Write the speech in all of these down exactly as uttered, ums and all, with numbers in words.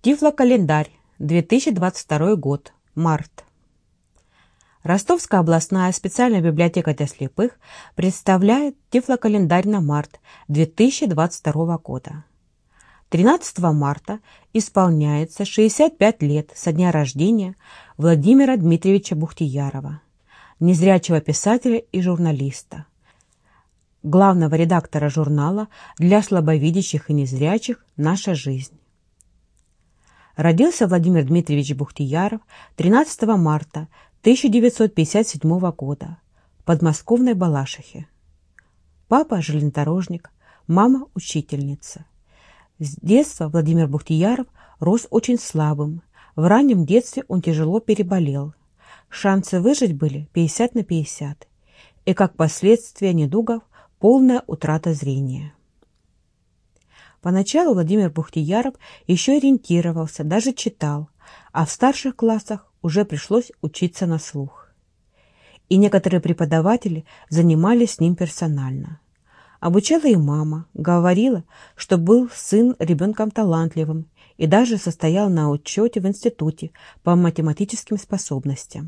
Тифлокалендарь, две тысячи двадцать второй год, март. Ростовская областная специальная библиотека для слепых представляет Тифлокалендарь на март две тысячи двадцать второго года. тринадцатого марта исполняется шестьдесят пять лет со дня рождения Владимира Дмитриевича Бухтиярова, незрячего писателя и журналиста, главного редактора журнала для слабовидящих и незрячих «Наша жизнь». Родился Владимир Дмитриевич Бухтияров тринадцатого марта тысяча девятьсот пятьдесят седьмого года в подмосковной Балашихе. Папа – железнодорожник, мама – учительница. С детства Владимир Бухтияров рос очень слабым. В раннем детстве он тяжело переболел. Шансы выжить были пятьдесят на пятьдесят. И как последствие недугов – полная утрата зрения. Поначалу Владимир Бухтияров еще ориентировался, даже читал, а в старших классах уже пришлось учиться на слух. И некоторые преподаватели занимались с ним персонально. Обучала и мама, говорила, что был сын ребенком талантливым и даже состоял на учете в институте по математическим способностям.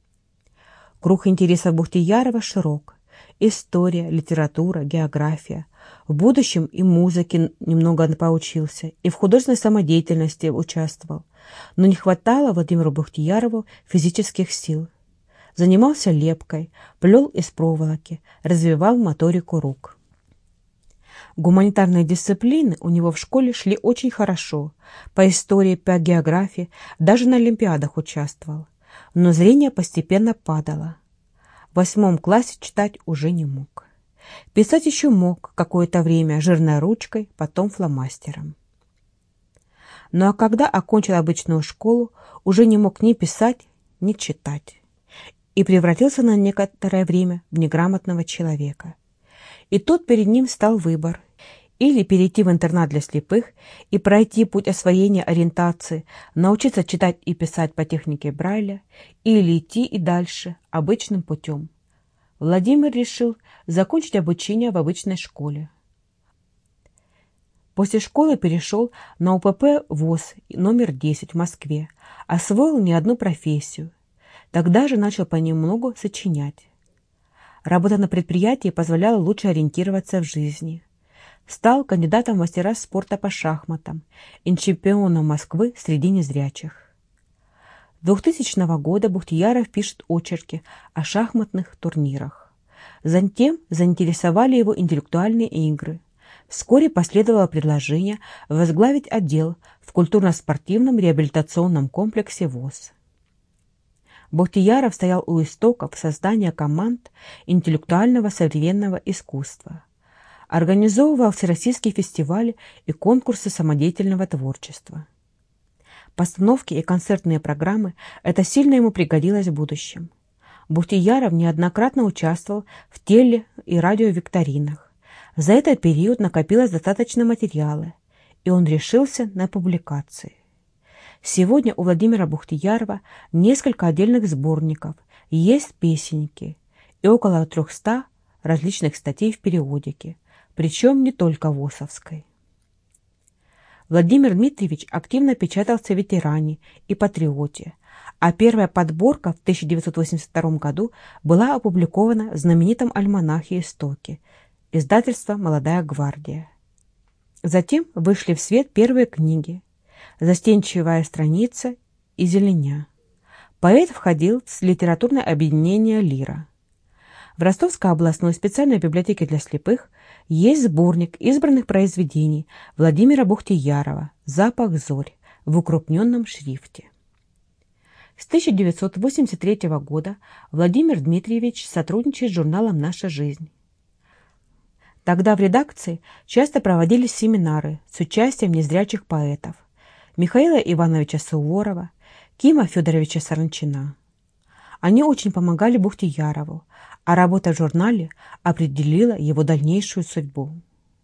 Круг интересов Бухтиярова широк. История, литература, география. В будущем и музыке немного поучился, и в художественной самодеятельности участвовал. Но не хватало Владимиру Бухтиярову физических сил. Занимался лепкой, плел из проволоки, развивал моторику рук. Гуманитарные дисциплины у него в школе шли очень хорошо. По истории, по географии, даже на олимпиадах участвовал. Но зрение постепенно падало. В восьмом классе читать уже не мог. Писать еще мог какое-то время жирной ручкой, потом фломастером. Ну а когда окончил обычную школу, уже не мог ни писать, ни читать. И превратился на некоторое время в неграмотного человека. И тут перед ним стал выбор: или перейти в интернат для слепых и пройти путь освоения ориентации, научиться читать и писать по технике Брайля, или идти и дальше обычным путем. Владимир решил закончить обучение в обычной школе. После школы перешел на УПП ВОС номер десять в Москве, освоил не одну профессию. Тогда же начал понемногу сочинять. Работа на предприятии позволяла лучше ориентироваться в жизни. Стал кандидатом в мастера спорта по шахматам и чемпионом Москвы среди незрячих. двухтысячного года Бухтияров пишет очерки о шахматных турнирах. Затем заинтересовали его интеллектуальные игры. Вскоре последовало предложение возглавить отдел в культурно-спортивном реабилитационном комплексе ВОС. Бухтияров стоял у истоков создания команд интеллектуального современного искусства. Организовывал всероссийские фестивали и конкурсы самодеятельного творчества. Постановки и концертные программы – это сильно ему пригодилось в будущем. Бухтияров неоднократно участвовал в теле- и радиовикторинах. За этот период накопилось достаточно материала, и он решился на публикации. Сегодня у Владимира Бухтиярова несколько отдельных сборников, есть песенники и около трехсот различных статей в периодике, причем не только ВОСовской. Владимир Дмитриевич активно печатался в «Ветеране» и «Патриоте», а первая подборка в тысяча девятьсот восемьдесят втором году была опубликована в знаменитом альманахе «Истоки» издательства «Молодая гвардия». Затем вышли в свет первые книги «Застенчивая страница» и «Зеленя». Поэт входил в литературное объединение «Лира». В Ростовской областной специальной библиотеке для слепых есть сборник избранных произведений Владимира Бухтиярова «Запах зорь» в укрупненном шрифте. С тысяча девятьсот восемьдесят третьего года Владимир Дмитриевич сотрудничает с журналом «Наша жизнь». Тогда в редакции часто проводились семинары с участием незрячих поэтов Михаила Ивановича Суворова, Кима Федоровича Саранчина. Они очень помогали Бухтиярову, а работа в журнале определила его дальнейшую судьбу.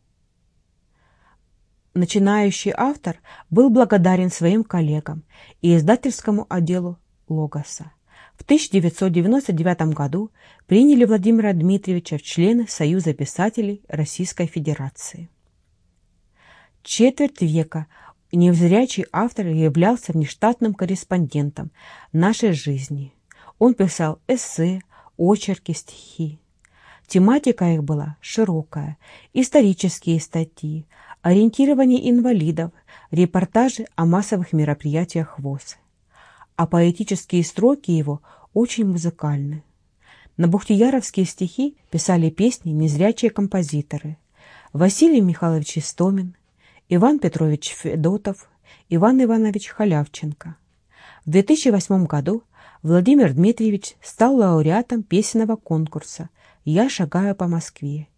Начинающий автор был благодарен своим коллегам и издательскому отделу «Логоса». В тысяча девятьсот девяносто девятом году приняли Владимира Дмитриевича в члены Союза писателей Российской Федерации. Четверть века Незрячий автор являлся внештатным корреспондентом нашей жизни. Он писал эссе, очерки, стихи. Тематика их была широкая: исторические статьи, ориентирование инвалидов, репортажи о массовых мероприятиях ВОС. А поэтические строки его очень музыкальны. На бухтияровские стихи писали песни незрячие композиторы: Василий Михайлович Истомин, Иван Петрович Федотов, Иван Иванович Халявченко. В две тысячи восьмом году Владимир Дмитриевич стал лауреатом песенного конкурса «Я шагаю по Москве».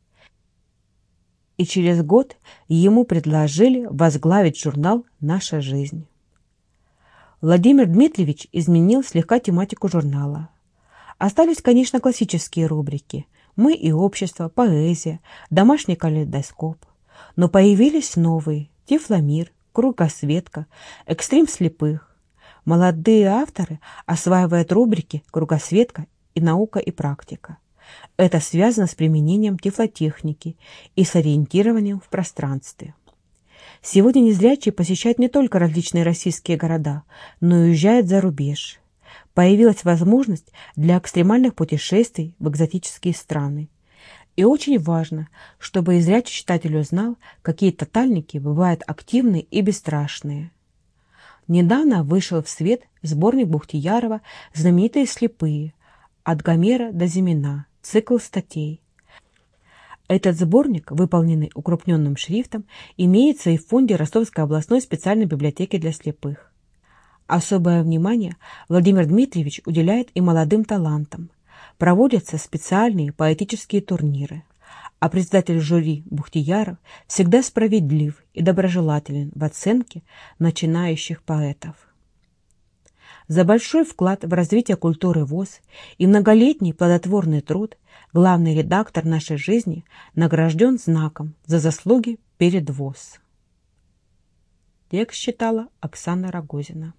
И через год ему предложили возглавить журнал «Наша жизнь». Владимир Дмитриевич изменил слегка тематику журнала. Остались, конечно, классические рубрики «Мы и общество», «Поэзия», «Домашний калейдоскоп». Но появились новые «Тифломир», «Кругосветка», «Экстрим слепых». Молодые авторы осваивают рубрики «Кругосветка» и «Наука и практика». Это связано с применением тифлотехники и с ориентированием в пространстве. Сегодня незрячие посещают не только различные российские города, но и уезжают за рубеж. Появилась возможность для экстремальных путешествий в экзотические страны. И очень важно, чтобы и зрячий читатель узнал, какие тотальники бывают активные и бесстрашные. Недавно вышел в свет сборник Бухтиярова «Знаменитые слепые. От Гомера до Зимина. Цикл статей». Этот сборник, выполненный укрупненным шрифтом, имеется и в фонде Ростовской областной специальной библиотеки для слепых. Особое внимание Владимир Дмитриевич уделяет и молодым талантам. Проводятся специальные поэтические турниры, а председатель жюри Бухтияров всегда справедлив и доброжелателен в оценке начинающих поэтов. За большой вклад в развитие культуры ВОС и многолетний плодотворный труд главный редактор «Нашей жизни» награжден знаком за заслуги перед ВОС. Текст читала Оксана Рогозина.